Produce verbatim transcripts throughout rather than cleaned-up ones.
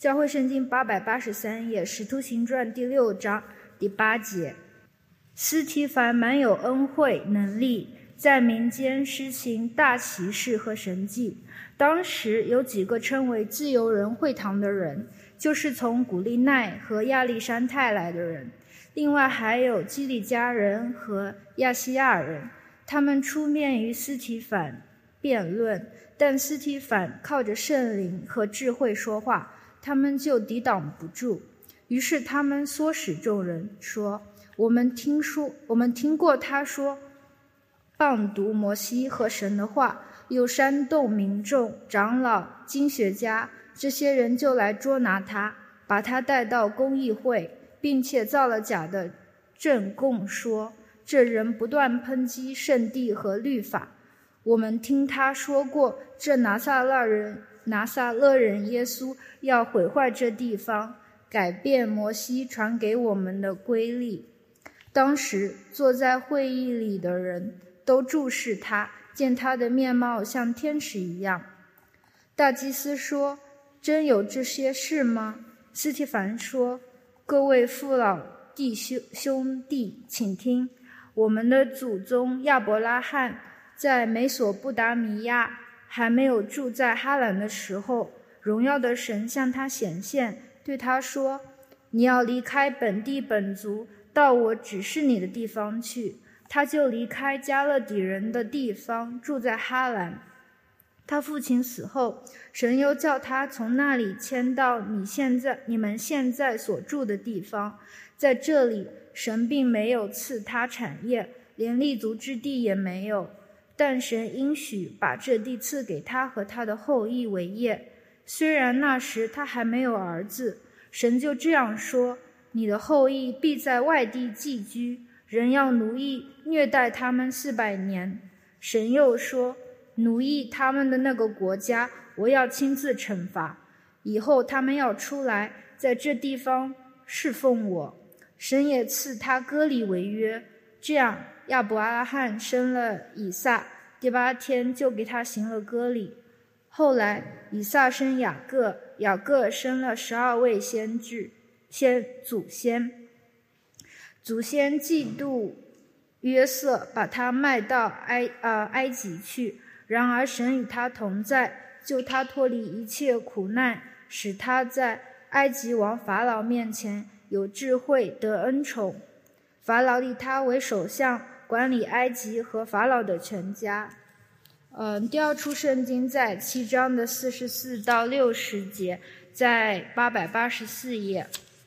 教会圣经八百八十三页，使徒行传第六章第八节。司提反满有恩惠能力，在民间施行大奇事和神迹。当时有几个称为自由人会堂的人，就是从古利奈和亚历山泰来的人，另外还有基利家人和亚细亚人。他们出面与司提反辩论，但司提反靠着圣灵和智慧说话，他们就抵挡不住。于是他们唆使众人说，我们听说我们听过他说谤读摩西和神的话，又煽动民众、长老、经学家，这些人就来捉拿他，把他带到公议会，并且造了假的证供，说这人不断抨击圣地和律法。我们听他说过，这拿撒勒人拿撒勒人耶稣要毁坏这地方，改变摩西传给我们的规例。当时坐在会议里的人都注视他，见他的面貌像天使一样。大祭司说，真有这些事吗？司提反说，各位父老弟兄兄弟，请听，我们的祖宗亚伯拉罕在美索不达米亚还没有住在哈兰的时候，荣耀的神向他显现，对他说，你要离开本地本族，到我指示你的地方去。他就离开加勒底人的地方，住在哈兰。他父亲死后，神又叫他从那里迁到你现在你们现在所住的地方。在这里，神并没有赐他产业，连立足之地也没有，但神应许把这地赐给他和他的后裔为业。虽然那时他还没有儿子，神就这样说，你的后裔必在外地寄居，人要奴役虐待他们四百年。神又说，奴役他们的那个国家，我要亲自惩罚，以后他们要出来，在这地方侍奉我。神也赐他割礼为约，这样亚伯拉罕生了以撒，第八天就给他行了割礼。后来以撒生雅各，雅各生了十二位先知先祖先。祖先嫉妒约瑟，把他卖到埃呃埃及去，然而神与他同在，救他脱离一切苦难，使他在埃及王法老面前有智慧，得恩宠。法老立他为首相，管理埃及和法老的全家。嗯，第二处圣经在七章的四十四到六十节，在八百八十四页。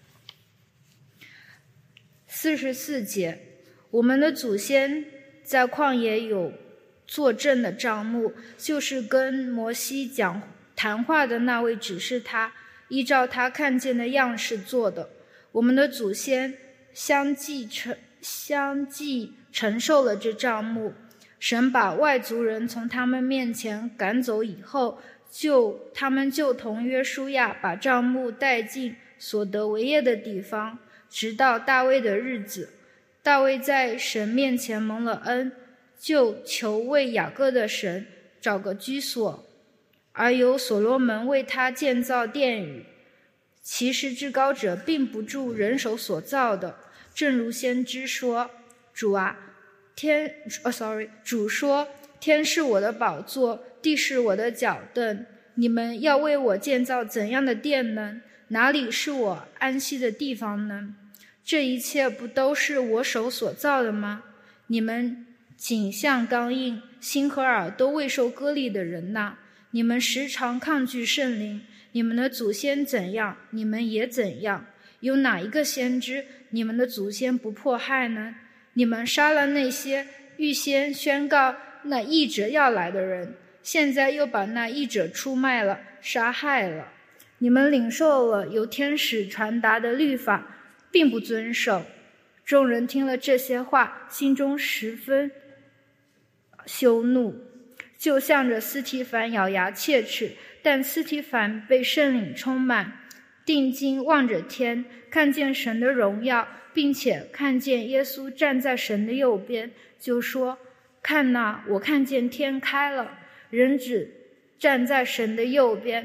四十四节，我们的祖先在旷野有作证的帐幕，就是跟摩西讲谈话的那位指示他，依照他看见的样式做的。我们的祖先相继承相继承受了这帐幕。神把外族人从他们面前赶走以后，就他们就同约书亚把帐幕带进所得为业的地方，直到大卫的日子。大卫在神面前蒙了恩，就求为雅各的神找个居所，而由所罗门为他建造殿宇。其实至高者并不住人手所造的，正如先知说，主啊，天哦 sorry 主说，天是我的宝座，地是我的脚凳，你们要为我建造怎样的殿呢？哪里是我安息的地方呢？这一切不都是我手所造的吗？你们颈项刚硬，心和耳都未受割礼的人哪，你们时常抗拒圣灵，你们的祖先怎样，你们也怎样。有哪一个先知你们的祖先不迫害呢？你们杀了那些预先宣告那义者要来的人，现在又把那义者出卖了，杀害了。你们领受了由天使传达的律法，并不遵守。众人听了这些话，心中十分羞怒，就向着司提反咬牙切齿。但司提反被圣灵充满，定睛望着天，看见神的荣耀，并且看见耶稣站在神的右边，就说，看哪，我看见天开了，人子站在神的右边。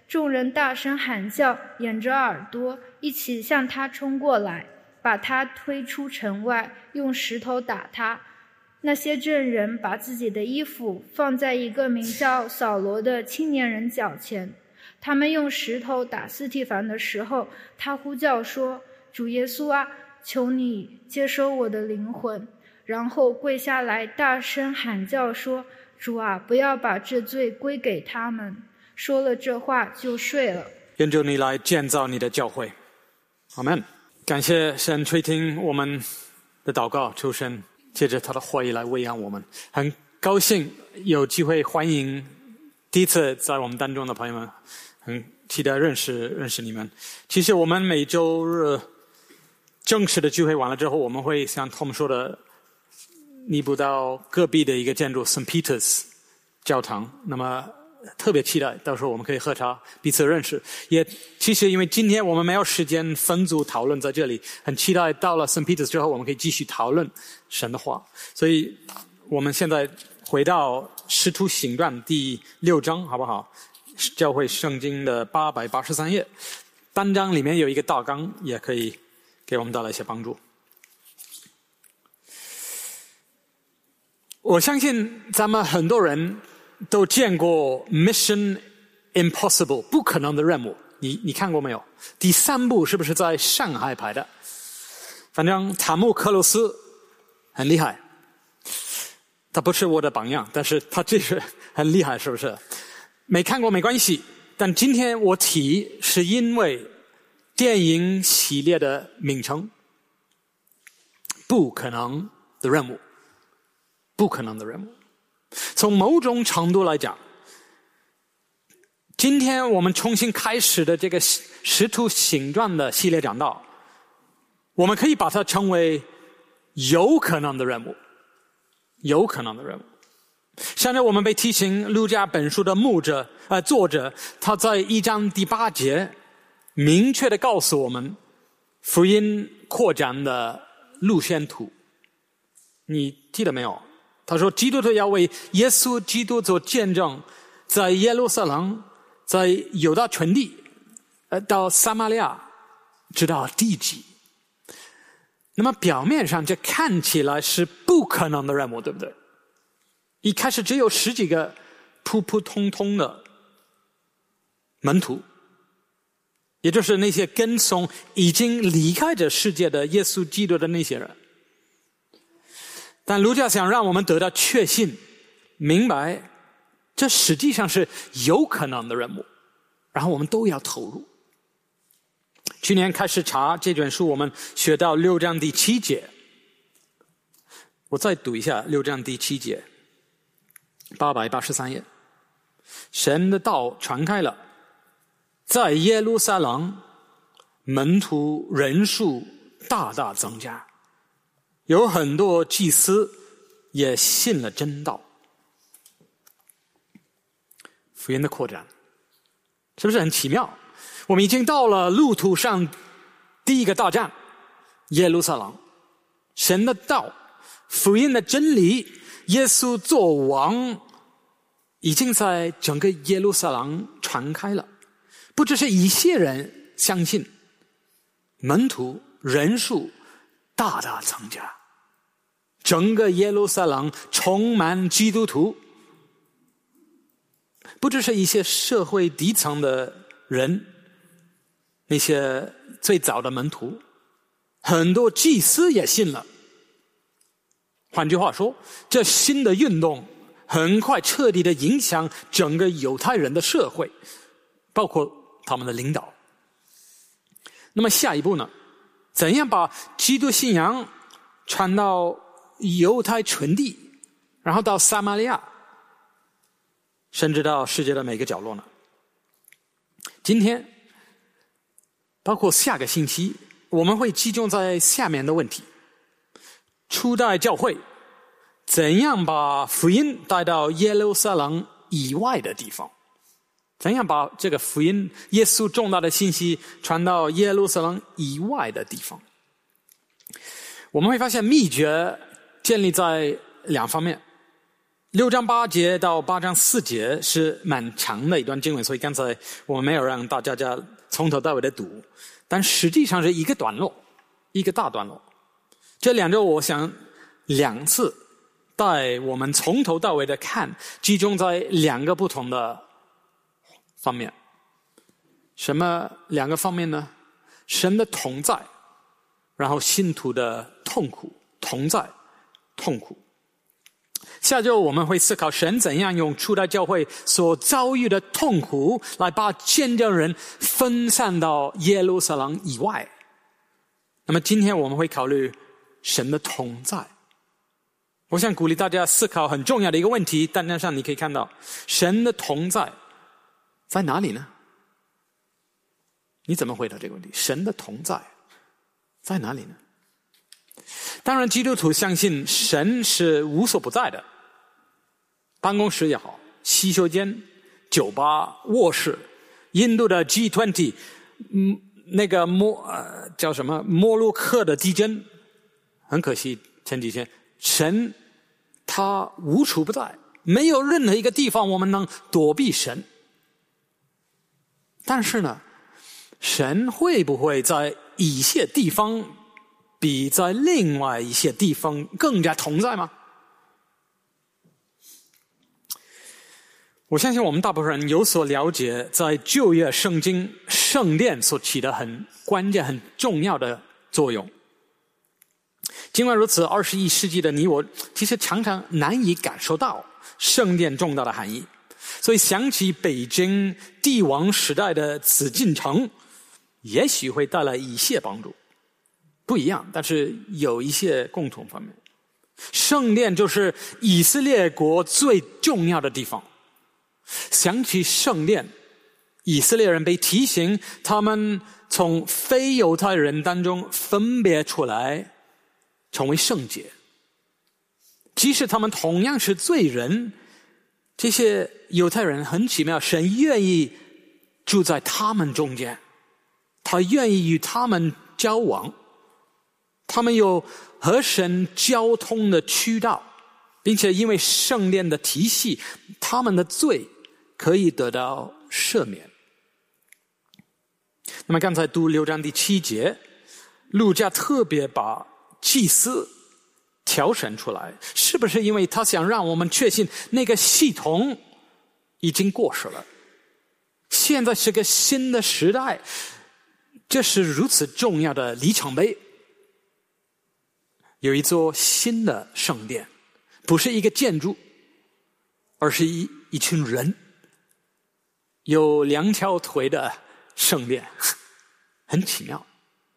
众人大声喊叫，掩着耳朵，一起向他冲过来，把他推出城外，用石头打他。那些证人把自己的衣服放在一个名叫扫罗的青年人脚前。他们用石头打司提反的时候，他呼叫说：主耶稣啊，求你接收我的灵魂。然后跪下来大声喊叫说：主啊，不要把这罪归给他们。说了这话就睡了。 愿主你来建造你的教会。阿们。感谢神垂听我们的祷告，求神借着他的话语来喂养我们。很高兴有机会欢迎第一次在我们当中的朋友们，很期待认识认识你们。其实我们每周日正式的聚会完了之后，我们会像Tom说的弥补到隔壁的一个建筑 Saint Peter's 教堂，那么特别期待到时候我们可以喝茶彼此认识。也其实因为今天我们没有时间分组讨论在这里，很期待到了 Saint Peter's 之后我们可以继续讨论神的话。所以我们现在回到使徒行传第六章好不好？教会圣经的八百八十三页，单章里面有一个大纲，也可以给我们带来一些帮助。我相信咱们很多人都见过 Mission Impossible 不可能的任务，你你看过没有？第三部是不是在上海拍的？反正塔木克鲁斯很厉害，他不是我的榜样，但是他这是很厉害，是不是？没看过没关系，但今天我提是因为电影系列的名称，不可能的任务，不可能的任务。从某种程度来讲，今天我们重新开始的这个使徒行传的系列讲道，我们可以把它称为有可能的任务，有可能的任务。现在我们被提醒，路加本书的牧者呃作者，他在一章第八节明确地告诉我们福音扩展的路线图。你记得没有？他说基督徒要为耶稣基督做见证，在耶路撒冷，在犹大全地，呃，到撒玛利亚，直到地极。那么表面上这看起来是不可能的任务，对不对？一开始只有十几个普普通通的门徒，也就是那些跟从已经离开这世界的耶稣基督的那些人。但路加想让我们得到确信，明白这实际上是有可能的任务，然后我们都要投入。去年开始查这卷书，我们学到六章第七节，我再读一下六章第七节，八百八十三页。神的道传开了，在耶路撒冷门徒人数大大增加，有很多祭司也信了真道。福音的扩展是不是很奇妙？我们已经到了路途上第一个大站，耶路撒冷。神的道，福音的真理，耶稣作王，已经在整个耶路撒冷传开了。不只是一些人相信，门徒人数大大增加，整个耶路撒冷充满基督徒。不只是一些社会底层的人，那些最早的门徒，很多祭司也信了。换句话说，这新的运动很快彻底的影响整个犹太人的社会，包括他们的领导。那么下一步呢？怎样把基督信仰传到犹太全地，然后到撒玛利亚，甚至到世界的每个角落呢？今天包括下个星期，我们会集中在下面的问题：初代教会怎样把福音带到耶路撒冷以外的地方？怎样把这个福音耶稣重大的信息传到耶路撒冷以外的地方？我们会发现秘诀建立在两方面， 六章八节到八章四节是蛮长的一段经文，所以刚才我们没有让大家从头到尾的读，但实际上是一个段落，一个大段落。这两周我想两次带我们从头到尾的看，集中在两个不同的方面。什么两个方面呢？神的同在，然后信徒的痛苦，同在，痛苦。下周我们会思考神怎样用初代教会所遭遇的痛苦来把见证人分散到耶路撒冷以外。那么今天我们会考虑神的同在。我想鼓励大家思考很重要的一个问题，单单上你可以看到神的同在在哪里呢？你怎么回答这个问题？神的同在在哪里呢？当然基督徒相信神是无所不在的，办公室也好，洗手间、酒吧、卧室，印度的 G 二十， 嗯，那个摩呃叫什么摩洛克的地震，很可惜前几天神他无处不在，没有任何一个地方我们能躲避神。但是呢，神会不会在一些地方比在另外一些地方更加同在吗？我相信我们大部分人有所了解，在旧约圣经圣殿所起的很关键很重要的作用。尽管如此，二十一世纪的你我其实常常难以感受到圣殿重大的含义。所以想起北京帝王时代的紫禁城，也许会带来一些帮助。不一样，但是有一些共同方面。圣殿就是以色列国最重要的地方。想起圣殿，以色列人被提醒他们从非犹太人当中分别出来，成为圣洁。即使他们同样是罪人，这些犹太人很奇妙，神愿意住在他们中间，他愿意与他们交往，他们有和神交通的渠道，并且因为圣殿的体系，他们的罪可以得到赦免。那么刚才读六章第七节，路加特别把祭司挑选出来，是不是因为他想让我们确信那个系统已经过时了，现在是个新的时代，这是如此重要的里程碑。有一座新的圣殿，不是一个建筑，而是一一群人，有两条腿的圣殿，很奇妙。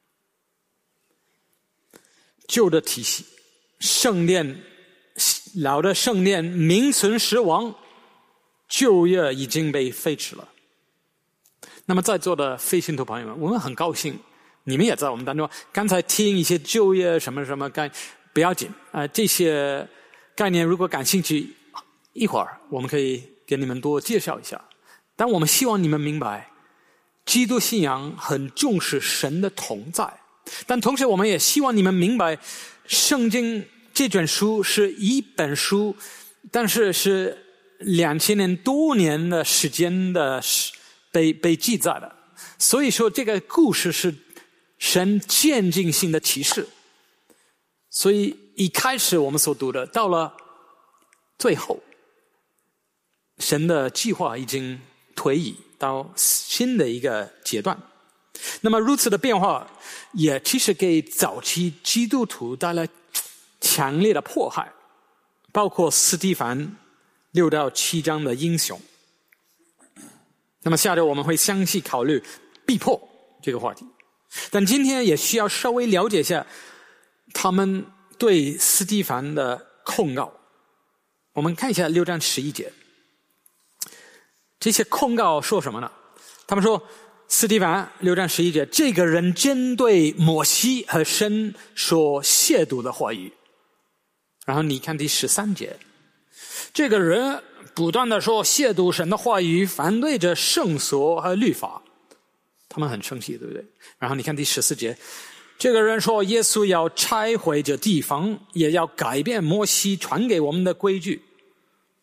旧的体系，圣殿老的圣殿名存实亡，旧约已经被废止了。那么在座的非信徒朋友们，我们很高兴你们也在我们当中。刚才听一些旧约什么什么概不要紧啊、呃，这些概念如果感兴趣，一会儿我们可以给你们多介绍一下。但我们希望你们明白，基督信仰很重视神的同在，但同时我们也希望你们明白，圣经这卷书是一本书，但是是两千年多年的时间的被被记载的。所以说这个故事是神渐进性的启示。所以一开始我们所读的，到了最后，神的计划已经推移到新的一个阶段。那么如此的变化也其实给早期基督徒带来强烈的迫害，包括司提反六到七章的英雄。那么下周我们会详细考虑逼迫这个话题，但今天也需要稍微了解一下他们对司提反的控告。我们看一下六章十一节，这些控告说什么呢？他们说司提反六章十一节，这个人针对摩西和神所亵渎的话语。然后你看第十三节，这个人不断的说亵渎神的话语，反对着圣所和律法，他们很生气，对不对？然后你看第十四节，这个人说耶稣要拆毁这地方，也要改变摩西传给我们的规矩。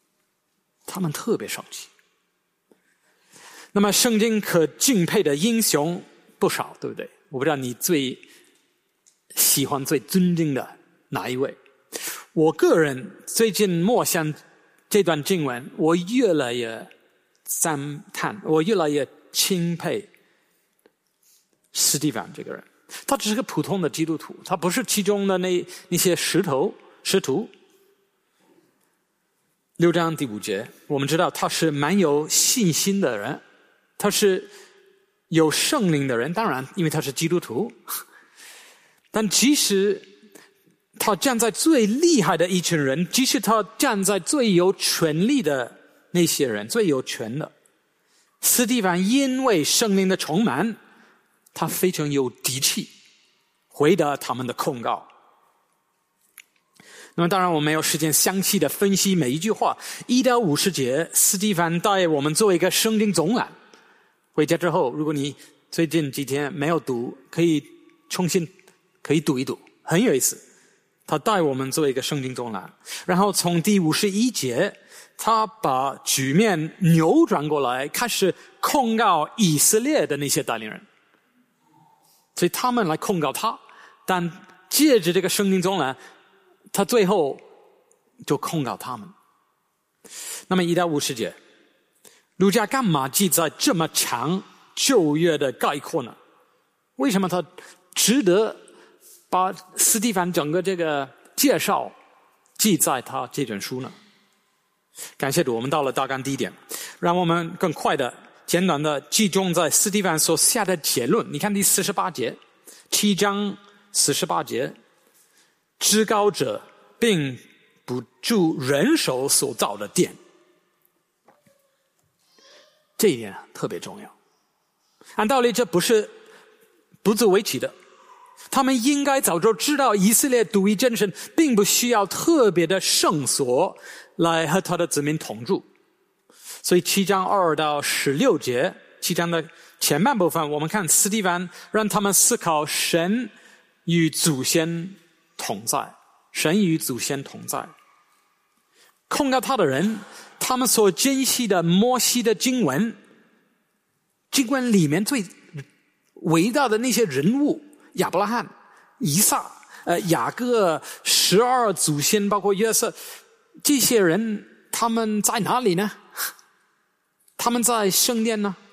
他们特别少气。那么圣经可敬佩的英雄不少，对不对？我不知道你最喜欢最尊敬的哪一位。我个人最近默想这段经文，我越来越赞叹，我越来越钦佩司提反这个人。他只是个普通的基督徒，他不是其中的那那些石头使徒。六章第五节，我们知道他是蛮有信心的人，他是有圣灵的人，当然因为他是基督徒。但即使他站在最厉害的一群人，即使他站在最有权力的那些人，最有权的，司提反因为圣灵的充满，他非常有底气回答他们的控告。那么当然我没有时间详细的分析每一句话，一到五十节司提反带我们做一个圣经总览。回家之后如果你最近几天没有读，可以重新可以读一读，很有意思。他带我们做一个圣经总览，然后从第五十一节他把局面扭转过来，开始控告以色列的那些带领人，所以他们来控告他，但借着这个圣经总览，他最后就控告他们。那么一到五十节，路加干嘛记载这么长旧约的概括呢？为什么他值得把司提反整个这个介绍记在他这卷书呢？感谢主，我们到了大纲第一点，让我们更快的简短的集中在司提反所下的结论。你看第四十八节，七章四十八节，至高者并不住人手所造的殿，这一点特别重要。按道理这不是不足为奇的，他们应该早就知道以色列独一真神并不需要特别的圣所来和他的子民同住。所以七章二到十六节，七章的前半部分，我们看司提反让他们思考神与祖先同在，神与祖先同在。控告他的人，他们所珍惜的摩西的经文，经文里面最伟大的那些人物，亚伯拉罕、以撒、呃雅各、十二祖先，包括约瑟，这些人他们在哪里呢？他们在圣殿呢？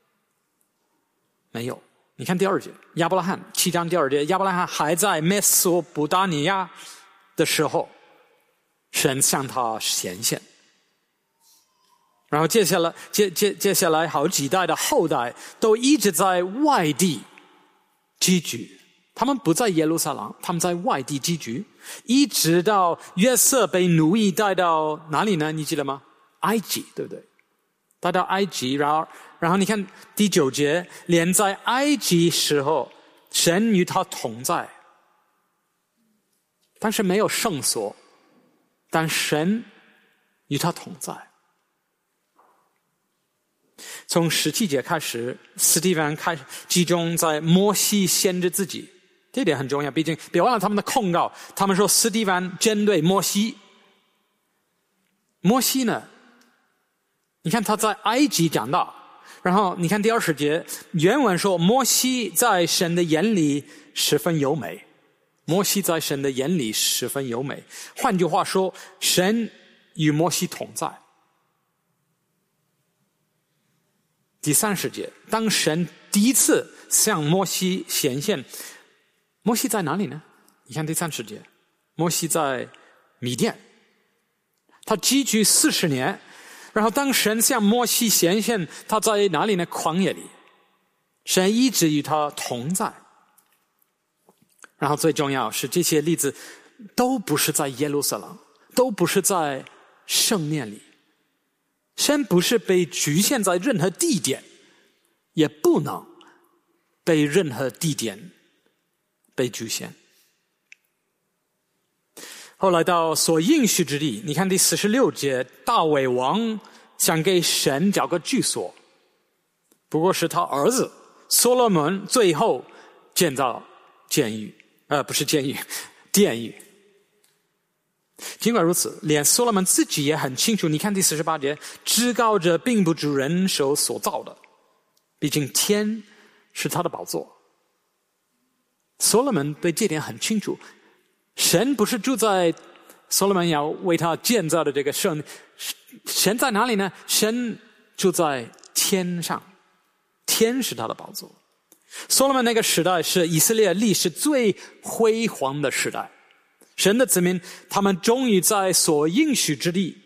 没有。你看第二节，亚伯拉罕七章第二节，亚伯拉罕还在美索不达尼亚的时候，神向他显现。然后接下来接接接下来好几代的后代都一直在外地寄居，他们不在耶路撒冷，他们在外地寄居，一直到约瑟被奴役带到哪里呢？你记得吗？埃及，对不对？带到埃及，然后然后你看第九节，连在埃及时候，神与他同在，但是没有圣所，但神与他同在。从十七节开始，司提反开始集中在摩西先知自己，这点很重要，毕竟别忘了他们的控告，他们说司提反针对摩西。摩西呢，你看他在埃及长大，然后你看第二十节，原文说摩西在神的眼里十分优美，摩西在神的眼里十分优美。换句话说，神与摩西同在。第三十节，当神第一次向摩西显现，摩西在哪里呢？你看第三十节，摩西在米甸，他寄居四十年，然后当神向摩西显现，他在哪里呢？旷野里，神一直与他同在。然后最重要是这些例子都不是在耶路撒冷，都不是在圣殿里，神不是被局限在任何地点，也不能被任何地点被局限。后来到所应许之地，你看第四十六节，大卫王想给神找个居所，不过是他儿子所罗门最后建造监狱，呃，不是监狱，殿宇。 尽管如此，连所罗门自己也很清楚，你看第四十八节，至高者并不是人手所造的，毕竟天是他的宝座。所罗门对这点很清楚，神不是住在所罗门要为他建造的这个圣，神在哪里呢？神住在天上，天是他的宝座。所罗门那个时代是以色列历史最辉煌的时代，神的子民他们终于在所应许之地，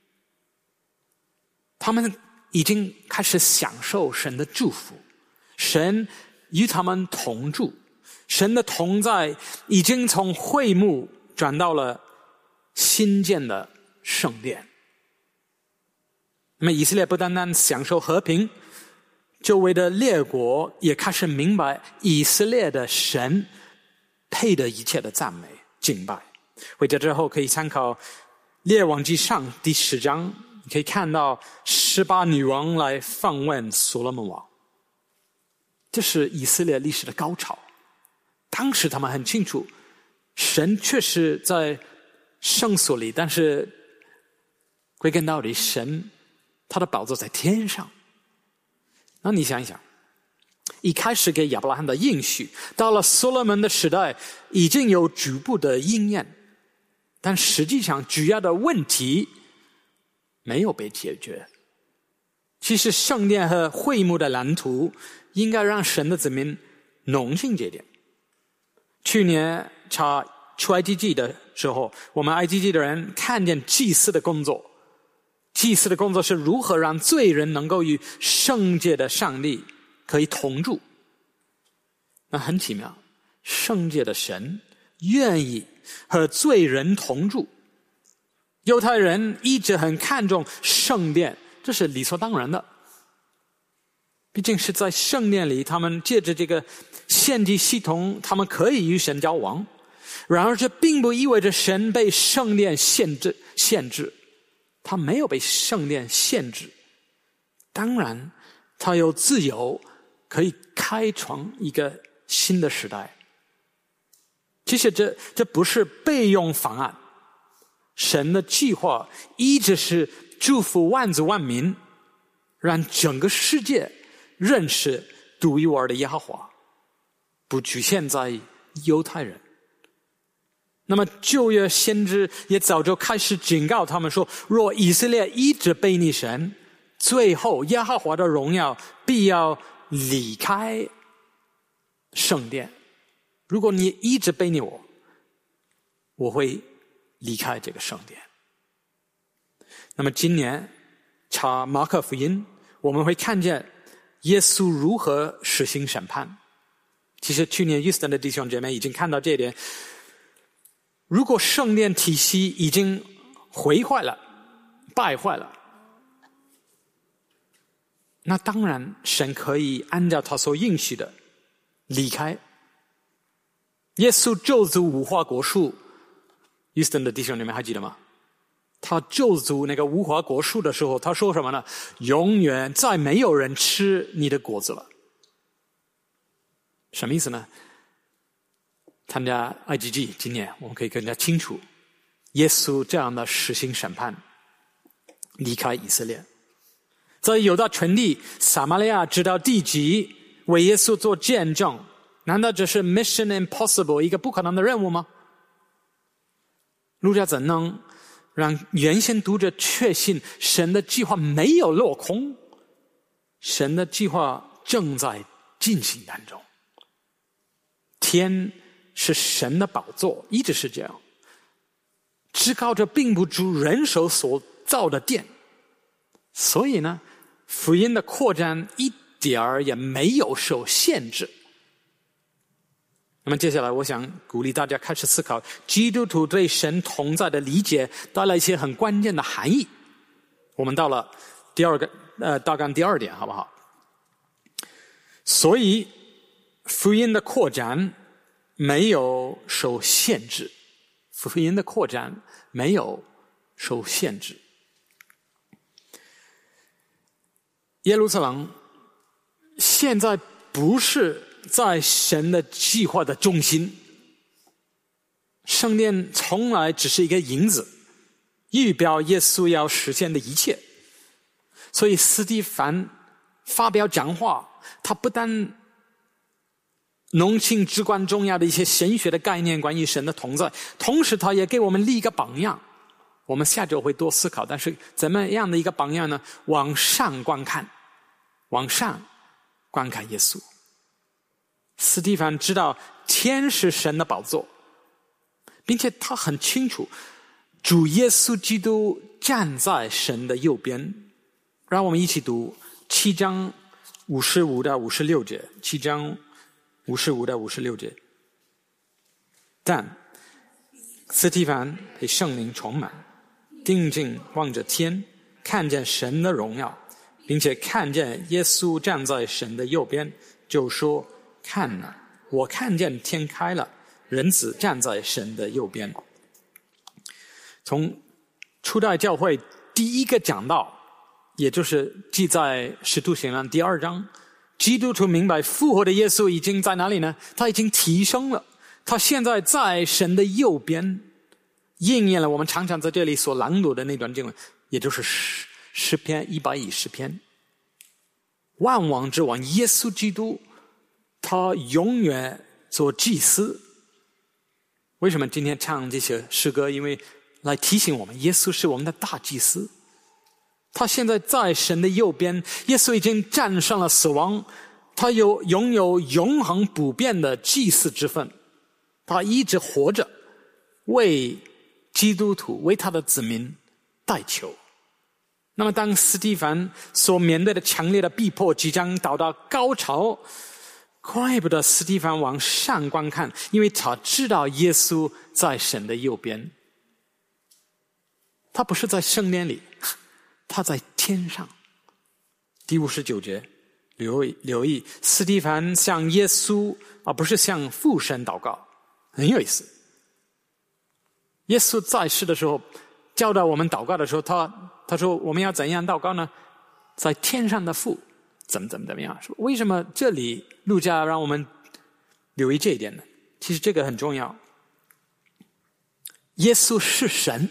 他们已经开始享受神的祝福，神与他们同住，神的同在已经从会幕转到了新建的圣殿。那么以色列不单单享受和平，周围的列国也开始明白以色列的神配得一切的赞美敬拜。回家之后可以参考列王纪上第十章，你可以看到十八女王来访问所罗门王，这是以色列历史的高潮。当时他们很清楚神确实在圣所里，但是归根到底神他的宝座在天上。那你想一想，一开始给亚伯拉罕的应许，到了所罗门的时代已经有局部的应验，但实际上主要的问题没有被解决。其实圣殿和会幕的蓝图应该让神的子民浓信这点。去年查出埃及记的时候，我们埃及记的人看见祭司的工作，祭司的工作是如何让罪人能够与圣洁的上帝可以同住。那很奇妙，圣洁的神愿意和罪人同住。犹太人一直很看重圣殿，这是理所当然的，毕竟是在圣殿里，他们借着这个献祭系统，他们可以与神交往。然而这并不意味着神被圣殿限制限制，他没有被圣殿限制，当然他有自由可以开创一个新的时代。其实这这不是备用方案，神的计划一直是祝福万族万民，让整个世界认识独一无二的耶和华，不局限在犹太人。那么旧约先知也早就开始警告他们说，若以色列一直背逆神，最后耶和华的荣耀必要离开圣殿。如果你一直背逆我，我会离开这个圣殿。那么今年查马可福音，我们会看见耶稣如何实行审判。其实去年 Houston 的弟兄姐妹已经看到这一点。如果圣殿体系已经毁坏了，败坏了，那当然神可以按照他所应许的离开。耶稣咒诅无花果树， Houston 的弟兄你们还记得吗？他咒诅那个无花果树的时候，他说什么呢？永远再没有人吃你的果子了。什么意思呢？参加埃及记今年我们可以更加清楚，耶稣这样的实行审判，离开以色列，在犹大全地撒玛利亚直到地极为耶稣做见证，难道这是 mission impossible 一个不可能的任务吗？路加怎能让原先读者确信神的计划没有落空，神的计划正在进行当中。天是神的宝座，一直是这样。至高者并不住人手所造的殿，所以呢，福音的扩展一点儿也没有受限制。那么接下来我想鼓励大家开始思考基督徒对神同在的理解带来一些很关键的含义。我们到了第二个呃大纲第二点好不好？所以福音的扩展没有受限制，福音的扩展没有受限制。耶路撒冷现在不是在神的计划的中心， 圣殿从来只是一个影子，预表耶稣要实现的一切。所以司提反发表讲话，他不但弄清至关重要的一些神学的概念，关于神的同在，同时他也给我们立一个榜样。我们下周会多思考，但是怎么样的一个榜样呢？往上观看，往上观看耶稣。司提反知道天是神的宝座，并且他很清楚主耶稣基督站在神的右边。让我们一起读七章五十五到五十六节，七章五十五到五十六节。但司提反被圣灵充满，定睛望着天，看见神的荣耀，并且看见耶稣站在神的右边，就说：看哪，我看见天开了，人子站在神的右边。从初代教会第一个讲道，也就是记在使徒行传第二章，基督徒明白复活的耶稣已经在哪里呢？他已经提升了，他现在在神的右边，应验了我们常常在这里所朗读的那段经文，也就是诗诗篇一百一十篇。万王之王耶稣基督，他永远做祭司。为什么今天唱这些诗歌？因为来提醒我们，耶稣是我们的大祭司。他现在在神的右边，耶稣已经战胜了死亡，他有拥有永恒不变的祭司之分，他一直活着，为基督徒，为他的子民代求。那么当司提反所面对的强烈的逼迫即将到达高潮，怪不得司提反往上观看，因为他知道耶稣在神的右边。他不是在圣殿里，他在天上。第五十九节，留意留意，司提反向耶稣而不是向父神祷告，很有意思。耶稣在世的时候教导我们祷告的时候，他他说我们要怎样祷告呢？在天上的父怎么怎么怎么样。为什么这里路加让我们留意这一点呢？其实这个很重要。耶稣是神，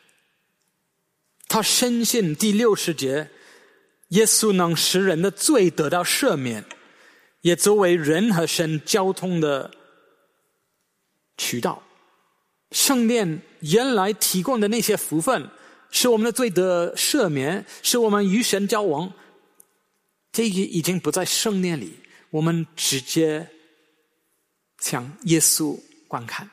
他深信第六十节，耶稣能使人的罪得到赦免，也作为人和神交通的渠道。圣殿原来提供的那些福分，使我们的罪得赦免，使我们与神交往，这已经不在圣殿里，我们直接向耶稣观看。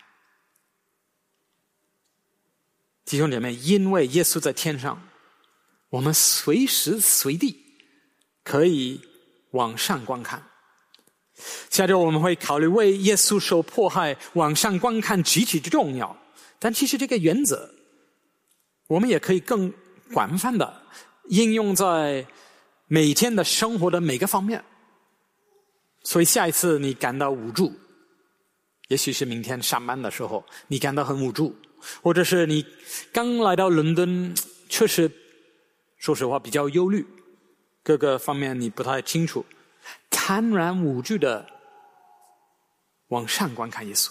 弟兄姐妹，因为耶稣在天上，我们随时随地可以往上观看。下周我们会考虑为耶稣受迫害往上观看极其重要，但其实这个原则我们也可以更广泛的应用在每天的生活的每个方面。所以下一次你感到无助，也许是明天上班的时候你感到很无助，或者是你刚来到伦敦，确实说实话比较忧虑，各个方面你不太清楚，坦然无惧的往上观看耶稣，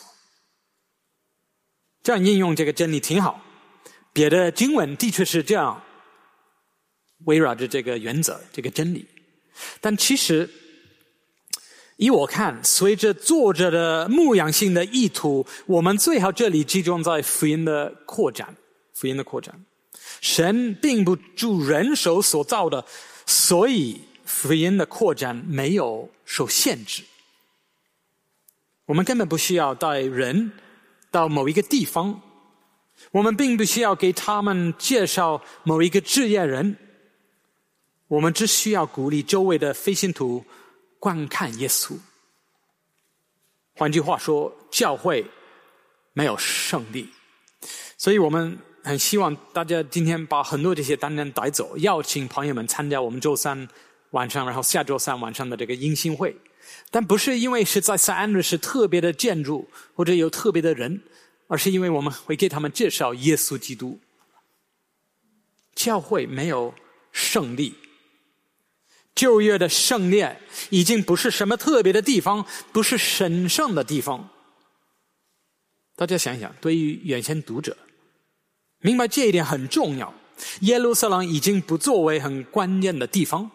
这样应用这个真理挺好。别的经文的确是这样围绕着这个原则，这个真理。但其实依我看，随着作者的牧养性的意图，我们最好这里集中在福音的扩展。福音的扩展，神并不助人手所造的，所以福音的扩展没有受限制。我们根本不需要带人到某一个地方，我们并不需要给他们介绍某一个职业人，我们只需要鼓励周围的非信徒观看耶稣。换句话说，教会没有圣地，所以我们很希望大家今天把很多这些单单带走，邀请朋友们参加我们周三晚上，然后下周三晚上的这个迎新会。但不是因为是在圣安德是特别的建筑或者有特别的人，而是因为我们会给他们介绍耶稣基督。教会没有圣地，旧约的圣殿已经不是什么特别的地方，不是神圣的地方。 大家想想，对于原先读者，明白这一点很重要。耶路撒冷已经不作为很关键的地方，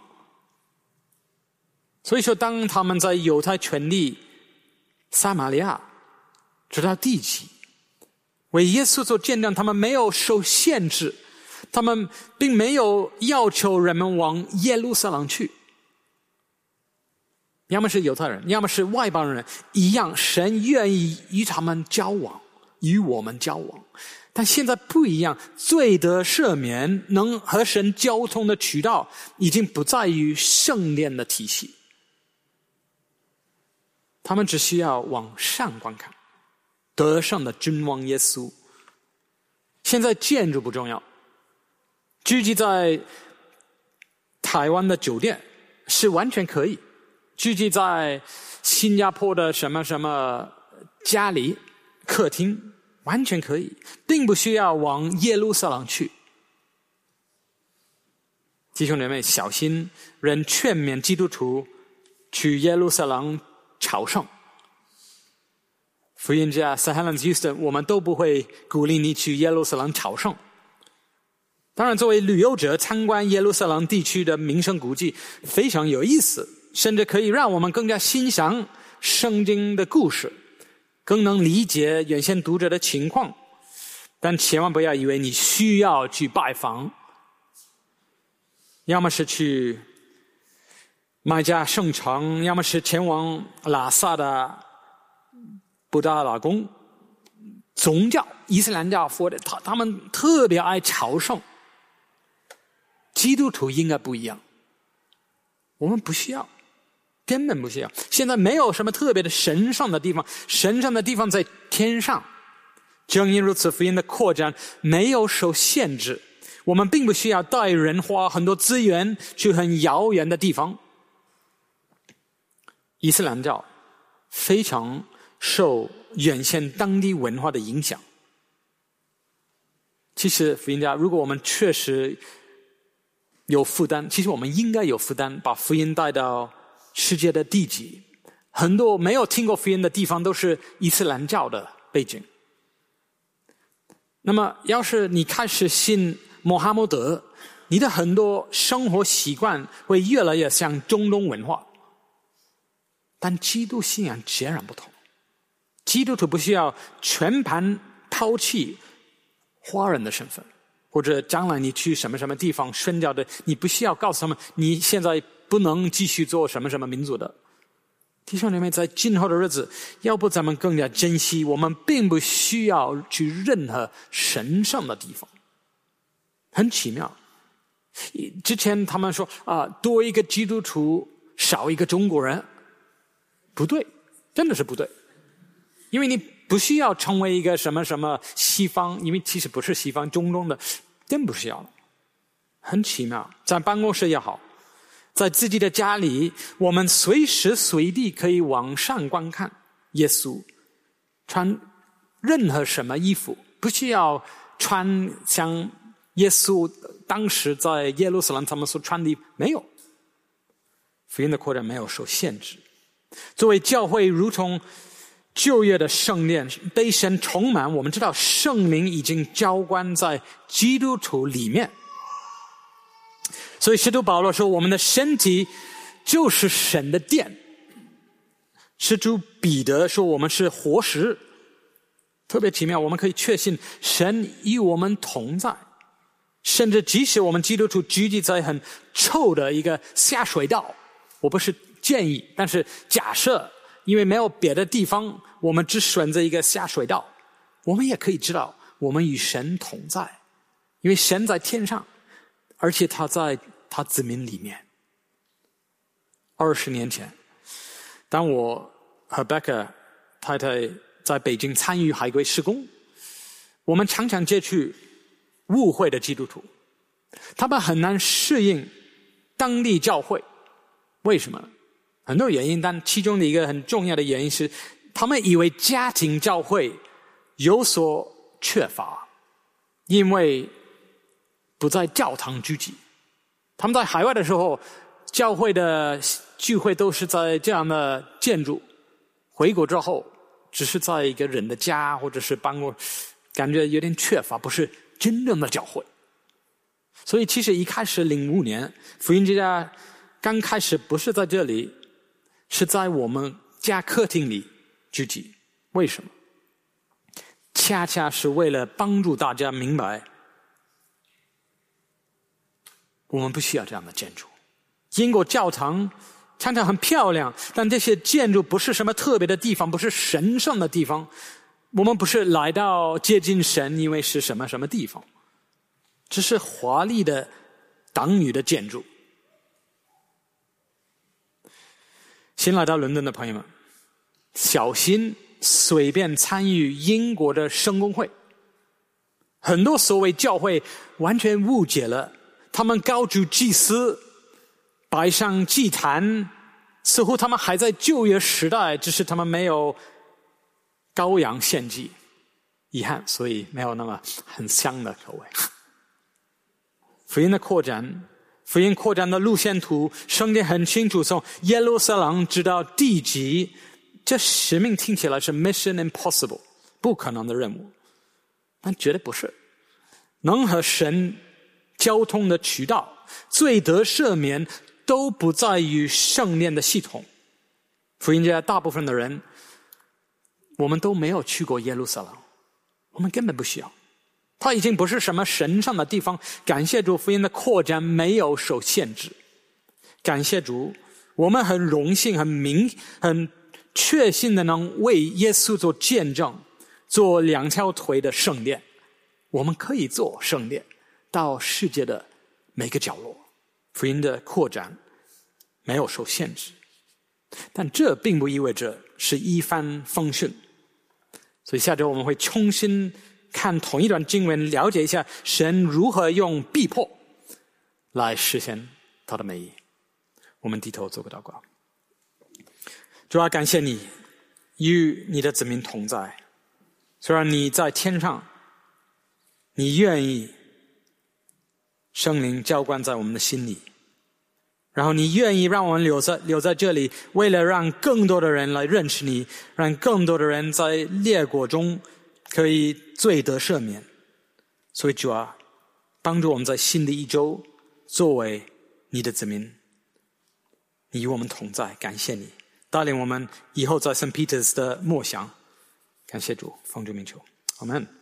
所以说当他们在犹太全地撒玛利亚直到地极为耶稣做见证，他们没有受限制，他们并没有要求人们往耶路撒冷去，要么是犹太人，要么是外邦人一样，神愿意与他们交往，与我们交往。但现在不一样，罪得赦免能和神交通的渠道已经不在于圣殿的体系，他们只需要往上观看，得胜的君王耶稣。现在建筑不重要，聚集在台湾的酒店是完全可以，聚集在新加坡的什么什么家里客厅完全可以，并不需要往耶路撒冷去。弟兄姐妹，小心人劝勉基督徒去耶路撒冷朝圣。福音家 Sir Helen Houston， 我们都不会鼓励你去耶路撒冷朝圣。当然，作为旅游者参观耶路撒冷地区的名胜古迹非常有意思，甚至可以让我们更加欣赏圣经的故事，更能理解原先读者的情况。但千万不要以为你需要去拜访，要么是去麦加圣城，要么是前往拉萨的布达拉宫。宗教伊斯兰教佛的他他们特别爱朝圣，基督徒应该不一样，我们不需要，根本不需要。现在没有什么特别的神圣的地方，神圣的地方在天上。正因如此，福音的扩展没有受限制，我们并不需要带人花很多资源去很遥远的地方。伊斯兰教非常受原先当地文化的影响。其实福音家，如果我们确实有负担，其实我们应该有负担，把福音带到世界的地极。很多没有听过福音的地方都是伊斯兰教的背景。那么要是你开始信穆罕默德，你的很多生活习惯会越来越像中东文化。但基督信仰截然不同，基督徒不需要全盘抛弃华人的身份，或者将来你去什么什么地方宣教的，你不需要告诉他们你现在不能继续做什么什么民族的。弟兄姐妹，在今后的日子，要不咱们更加珍惜，我们并不需要去任何神圣的地方。很奇妙，之前他们说啊，多一个基督徒少一个中国人，不对，真的是不对。因为你不需要成为一个什么什么西方，因为其实不是西方，中东的，真不需要了。很奇妙，在办公室也好，在自己的家里，我们随时随地可以往上观看耶稣，穿任何什么衣服，不需要穿像耶稣当时在耶路撒冷他们所穿的衣服，没有。福音的扩展没有受限制。作为教会如同旧约的圣殿被神充满，我们知道圣灵已经浇灌在基督徒里面。所以使徒保罗说，我们的身体就是神的殿。使徒彼得说，我们是活石。特别奇妙，我们可以确信神与我们同在，甚至即使我们基督徒聚集在很臭的一个下水道，我不是建议，但是假设因为没有别的地方，我们只选择一个下水道，我们也可以知道我们与神同在，因为神在天上，而且他在他子民里面。二十年前，当我和贝克太太在北京参与海归事工，我们常常接触误会的基督徒，他们很难适应当地教会。为什么呢？很多原因，但其中的一个很重要的原因是，他们以为家庭教会有所缺乏，因为不在教堂聚集。他们在海外的时候，教会的聚会都是在这样的建筑，回国之后只是在一个人的家或者是办公，感觉有点缺乏，不是真正的教会。所以其实一开始零五年福音之家刚开始不是在这里，是在我们家客厅里聚集。为什么？恰恰是为了帮助大家明白，我们不需要这样的建筑。英国教堂常常很漂亮，但这些建筑不是什么特别的地方，不是神圣的地方。我们不是来到接近神，因为是什么什么地方，只是华丽的党羽的建筑。新来到伦敦的朋友们，小心随便参与英国的圣公会。很多所谓教会完全误解了，他们高举祭司，摆上祭坛，似乎他们还在旧约时代，只是他们没有羔羊献祭，遗憾，所以没有那么很香的口味。福音的扩展，福音扩展的路线图，圣经很清楚，从耶路撒冷直到地极，这使命听起来是 mission impossible， 不可能的任务，但绝对不是。能和神交通的渠道，罪得赦免，都不在于圣殿的系统。福音界大部分的人，我们都没有去过耶路撒冷，我们根本不需要。它已经不是什么神圣的地方。感谢主，福音的扩展没有受限制。感谢主，我们很荣幸、很明、很确信的能为耶稣做见证，做两条腿的圣殿。我们可以做圣殿，到世界的每个角落。福音的扩展没有受限制，但这并不意味着是一帆风顺。所以下周我们会重新看同一段经文，了解一下神如何用逼迫来实现他的美意。我们低头做个祷告。主啊，感谢你与你的子民同在，虽然你在天上，你愿意圣灵浇灌在我们的心里，然后你愿意让我们留在留在这里，为了让更多的人来认识你，让更多的人在列国中可以罪得赦免。所以主啊，帮助我们在新的一周作为你的子民，你与我们同在。感谢你带领我们以后在 Saint Peter's 的默想。感谢主，奉主名求，阿们。